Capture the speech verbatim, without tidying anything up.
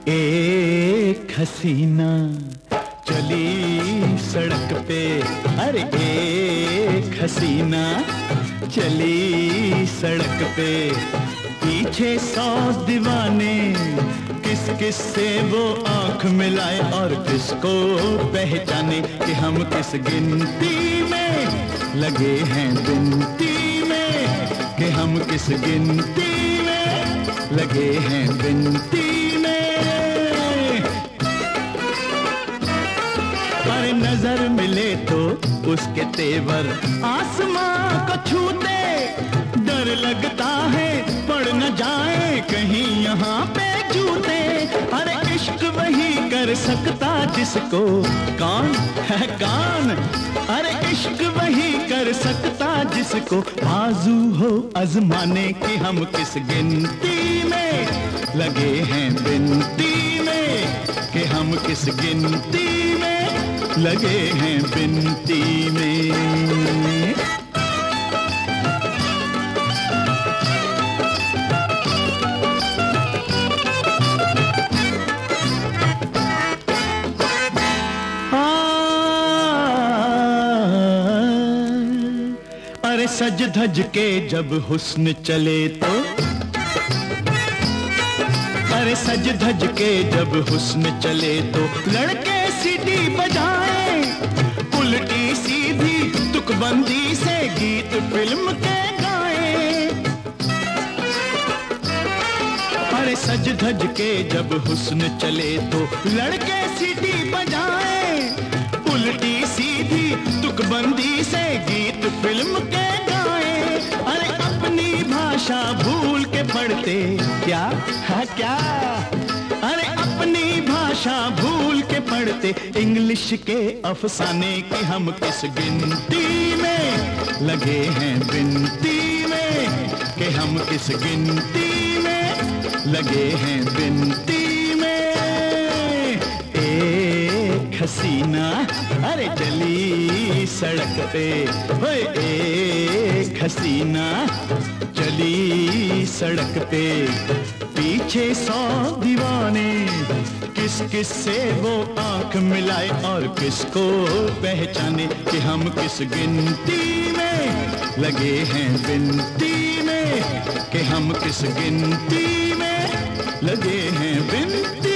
एक हसीना चली सड़क पे, अरे एक हसीना चली सड़क पे, पीछे सौ दीवाने, किस किस से वो आंख मिलाए और किसको पहचाने कि हम किस गिनती में लगे हैं बिनती में, कि हम किस गिनती में लगे हैं बिनती में। पर नजर मिले तो उसके तेवर आसमां को छूते, डर लगता है पड़ न जाए कहीं यहाँ पे जूते। अरे इश्क वही कर सकता जिसको कौन है कान, अरे इश्क वही कर सकता जिसको बाजू हो आजमाने की हम किस गिनती में लगे हैं बिनती में, कि हम किस गिनती में लगे हैं बिनती में। अरे सज धज के जब हुस्न चले तो, अरे सज धज के जब हुस्न चले तो लड़के सीटी बजाए, उल्टी सीधी तुकबंदी से गीत फिल्म के गाए। अरे सज धज के जब हुस्न चले तो लड़के सीटी बजाए, उल्टी सीधी तुकबंदी से गीत फिल्म के गाए। अरे अपनी भाषा भूल के पढ़ते क्या है क्या, अरे अपनी भाषा भूल के पढ़ते इंग्लिश के अफसाने कि हम किस गिनती में लगे हैं बिनती में, कि हम किस गिनती में लगे हैं बिनती में। एक हसीना अरे चली सड़क पे, ओए एक हसीना चली सड़क पे, पीछे सौ दीवाने, किस किस से वो आंख मिलाए और किसको पहचाने कि हम किस गिनती में लगे हैं बिनती में, कि हम किस गिनती में लगे हैं बिनती